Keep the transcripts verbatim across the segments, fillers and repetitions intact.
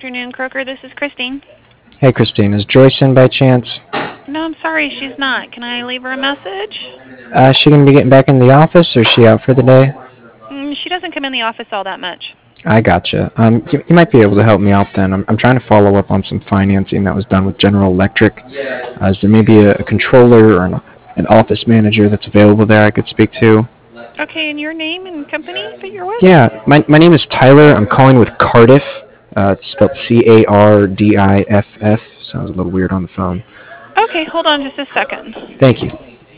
afternoon, Croker. This is Christine. Hey, Christine, is Joyce in by chance? No, I'm sorry, she's not. Can I leave her a message? Uh, is she going to be getting back in the office, or is she out for the day? Mm, she doesn't come in the office all that much. I gotcha. Um, you, you might be able to help me out then. I'm, I'm trying to follow up on some financing that was done with General Electric. Uh, is there maybe a, a controller or an, an office manager that's available there I could speak to? Okay, and your name and company that you're with? Yeah, my, my name is Tyler. I'm calling with Cardiff. Uh, it's spelled C A R D I F F. Sounds a little weird on the phone. Okay, hold on just a second. Thank you.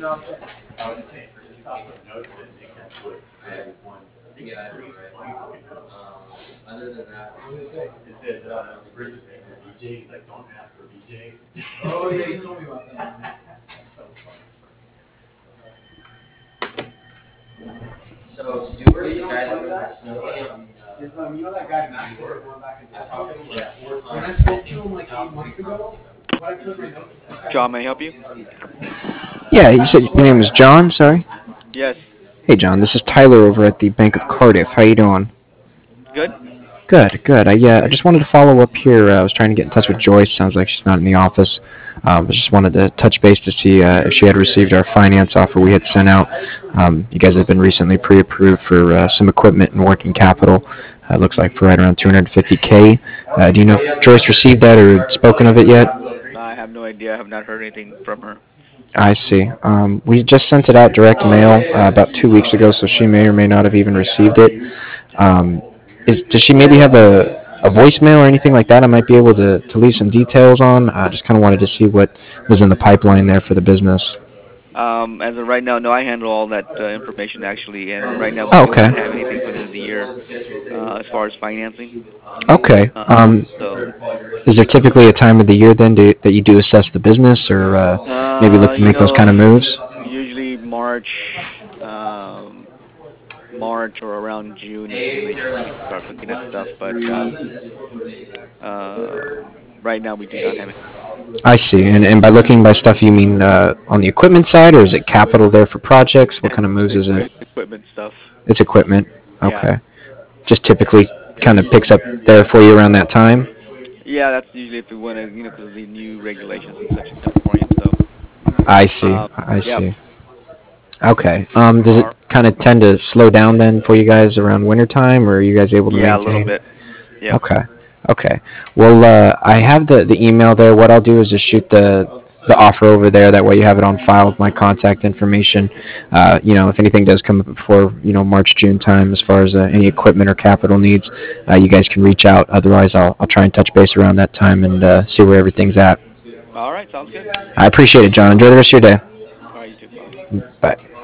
John, may I help you? Yeah, you said your name is John, sorry? Yes. Hey, John, this is Tyler over at the Bank of Cardiff. How you doing? Good? Good, good. I uh, I just wanted to follow up here. Uh, I was trying to get in touch with Joyce. Sounds like she's not in the office. Um, I just wanted to touch base to see uh, if she had received our finance offer we had sent out. Um, you guys have been recently pre-approved for uh, some equipment and working capital. Uh, looks like for right around two hundred fifty k. Uh, do you know if Joyce received that or had spoken of it yet? I have no idea. I have not heard anything from her. I see. Um, we just sent it out direct mail uh, about two weeks ago, so she may or may not have even received it. Um, is, does she maybe have a, a voicemail or anything like that I might be able to, to leave some details on? I just kind of wanted to see what was in the pipeline there for the business. Um, as of right now, no, I handle all that uh, information actually, and right now we Oh, do okay. not have anything for the end of the year uh, as far as financing. Okay. Um, Um, so, is there typically a time of the year then do, that you do assess the business or uh, maybe look uh, to you make those kind know, of moves? usually March, um, March or around June is usually when we start looking at stuff. But um, uh, right now we do not have it. I see. And, and by looking by stuff, you mean uh, on the equipment side, or is it capital there for projects? What It's, kind of moves is it? it's equipment stuff. It's equipment. Yeah. Okay. Just typically kind of picks up there for you around that time? Yeah, that's usually if we want to, you know, because of the new regulations and such in California. So, I see. uh, I yeah. see. Okay. Um, does All it kind of tend to slow down then for you guys around wintertime, or are you guys able to Yeah, a little maintain? bit. Yep. Okay. Okay. Well, uh, I have the, the email there. What I'll do is just shoot the the offer over there. That way you have it on file with my contact information. Uh, you know, if anything does come up before, you know, March, June time as far as uh, any equipment or capital needs, uh, you guys can reach out. Otherwise, I'll, I'll try and touch base around that time and uh, see where everything's at. All right, sounds good. I appreciate it, John. Enjoy the rest of your day. All right, you too. Bye. Bye.